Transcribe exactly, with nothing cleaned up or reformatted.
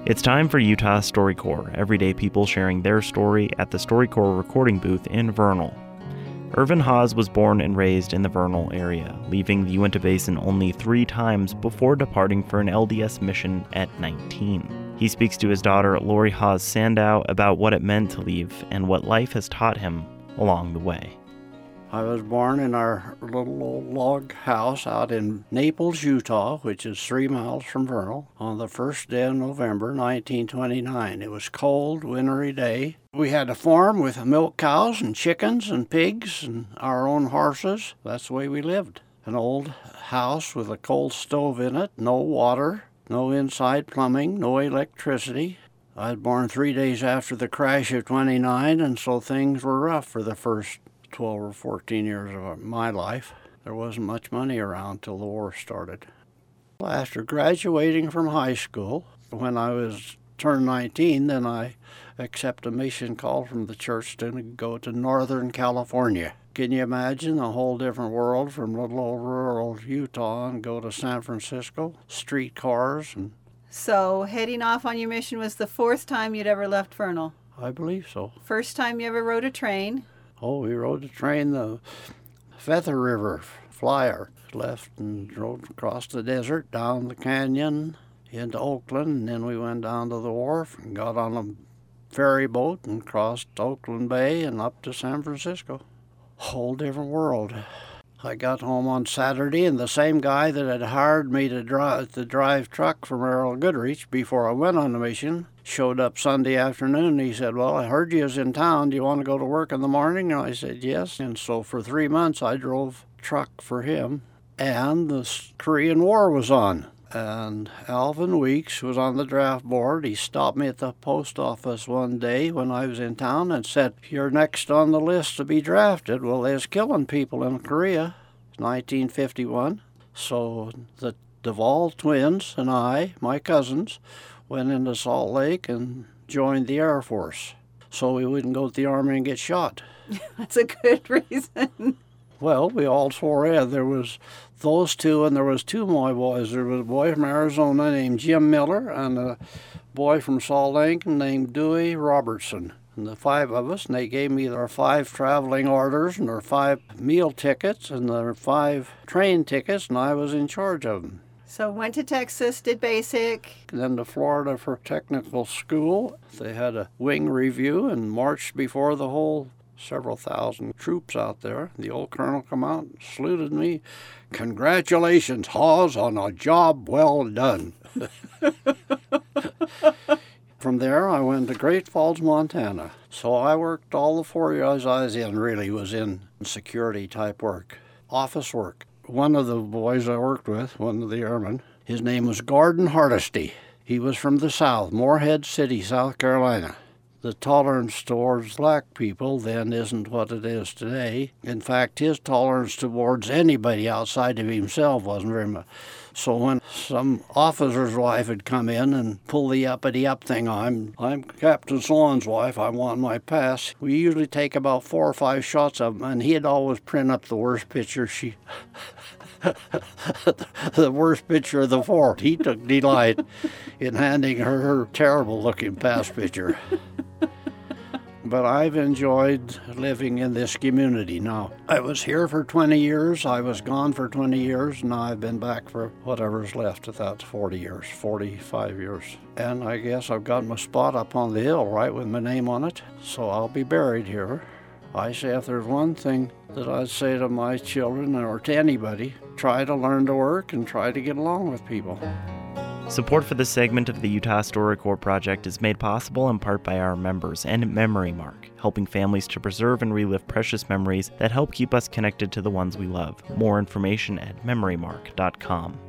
It's time for Utah StoryCorps, everyday people sharing their story at the StoryCorps recording booth in Vernal. Irvin Haas was born and raised in the Vernal area, leaving the Uinta Basin only three times before departing for an L D S mission at nineteen. He speaks to his daughter, Lori Haas Sandow, about what it meant to leave and what life has taught him along the way. I was born in our little old log house out in Naples, Utah, which is three miles from Vernal, on the first day of November, nineteen twenty-nine. It was cold, wintry day. We had a farm with milk cows and chickens and pigs and our own horses. That's the way we lived. An old house with a coal stove in it, no water, no inside plumbing, no electricity. I was born three days after the crash of twenty-nine, and so things were rough for the first twelve or fourteen years of my life. There wasn't much money around till the war started. After graduating from high school, when I was turned nineteen, then I accepted a mission call from the church to go to Northern California. Can you imagine a whole different world from little old rural Utah and go to San Francisco, street cars? And So heading off on your mission was the fourth time you'd ever left Vernal? I believe so. First time you ever rode a train? Oh, we rode the train, the Feather River Flyer. Left and rode across the desert, down the canyon, into Oakland, and then we went down to the wharf and got on a ferry boat and crossed Oakland Bay and up to San Francisco. Whole different world. I got home on Saturday, and the same guy that had hired me to drive, to drive truck from Errol Goodrich before I went on the mission showed up Sunday afternoon. He said, well, I heard you was in town. Do you want to go to work in the morning? And I said, yes. And so for three months, I drove truck for him. And the Korean War was on. And Alvin Weeks was on the draft board. He stopped me at the post office one day when I was in town and said, you're next on the list to be drafted. Well, they was killing people in Korea, nineteen fifty-one. So the Duvall twins and I, my cousins, went into Salt Lake and joined the Air Force so we wouldn't go to the Army and get shot. That's a good reason. Well, we all swore in. There was those two, and there was two more boys. There was a boy from Arizona named Jim Miller and a boy from Salt Lake named Dewey Robertson. And the five of us, and they gave me their five traveling orders and their five meal tickets and their five train tickets, and I was in charge of them. So went to Texas, did basic. Then to Florida for technical school. They had a wing review and marched before the whole several thousand troops out there. The old colonel come out and saluted me. Congratulations, Haas, on a job well done. From there, I went to Great Falls, Montana. So I worked all the four years I was in, really, was in security type work, office work. One of the boys I worked with, one of the airmen, his name was Gordon Hardesty. He was from the South, Morehead City, South Carolina. The tolerance towards black people then isn't what it is today. In fact, his tolerance towards anybody outside of himself wasn't very much. So when some officer's wife had come in and pull the uppity-up thing, I'm, I'm Captain So-and-so's wife, I want my pass, we usually take about four or five shots of them, and he'd always print up the worst picture she... the worst picture of the four. He took delight in handing her her terrible-looking pass picture. But I've enjoyed living in this community now. I was here for twenty years, I was gone for twenty years, and now I've been back for whatever's left. That's forty years, forty-five years. And I guess I've got my spot up on the hill, right, with my name on it, so I'll be buried here. I say if there's one thing that I'd say to my children or to anybody, try to learn to work and try to get along with people. Support for this segment of the Utah StoryCorps project is made possible in part by our members and Memory Mark, helping families to preserve and relive precious memories that help keep us connected to the ones we love. More information at memory mark dot com.